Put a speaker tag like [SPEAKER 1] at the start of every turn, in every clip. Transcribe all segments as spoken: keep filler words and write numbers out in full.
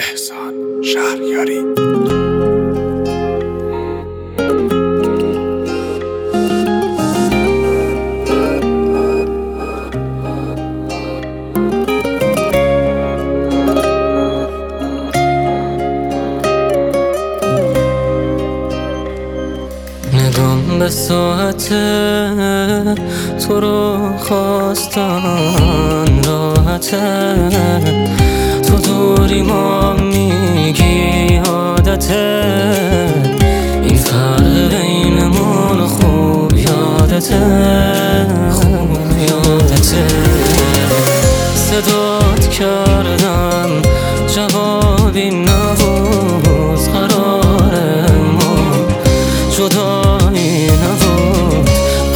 [SPEAKER 1] احسان شهریاری.
[SPEAKER 2] نگام به ساعت تو رو خواستن راحته، تو دوری ما میگی عادته، این فرق بینمون خوب یادته، خوب یادته. صدات کردم جوابی نبود، قرار ما جدایی نبود،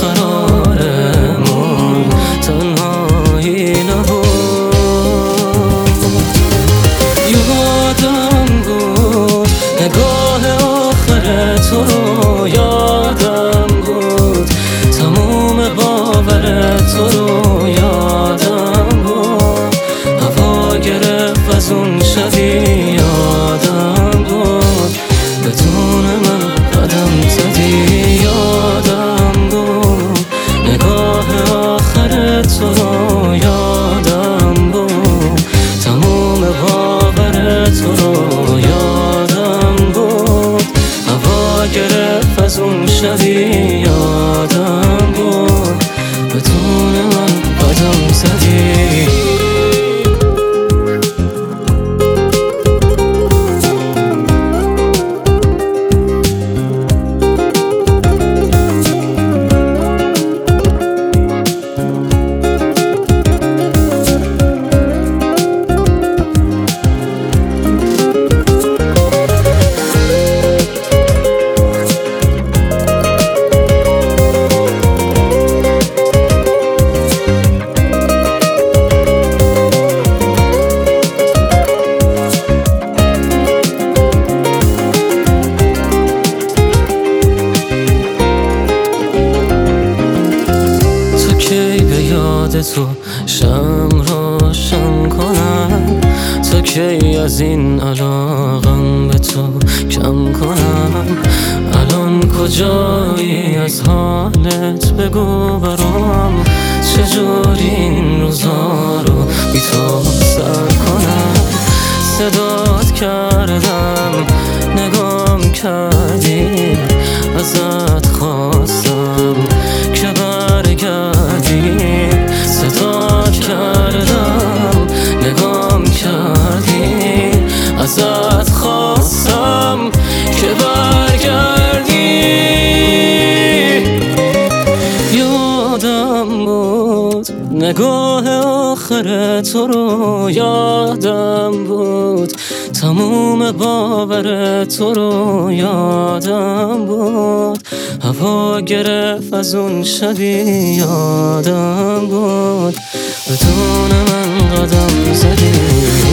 [SPEAKER 2] قرارمون تنهایی نبود. یادم بود نگاه آخر تو رو، یادم بود تموم باور تو رو، یادم بود هوا گرفت از اون شبی، یادم بود بدون من قدم زدی، یادم بود نگاه آخر تو رو، یادم بود تموم باور تو رو، یادم بود هوا گرفت از اون شبی، یادم بود بدون من قدم زدی. تو شم روشن کنم، تا کی از این علاقم به تو کم کنم. الان کجایی از حالت بگو برام، چجوری این روزا رو بی تو سر کنم. صدات کردم نگام کردی، ازت خواستم که برگردی. صدات کردم نگام کردی، ازت خواستم که برگردی. یادم بود نگاه آخر تو رو، یادم بود تموم باور تو رو، یادم بود هوا گرفت از اون شبی، یادم بود بدون من قدم زدی.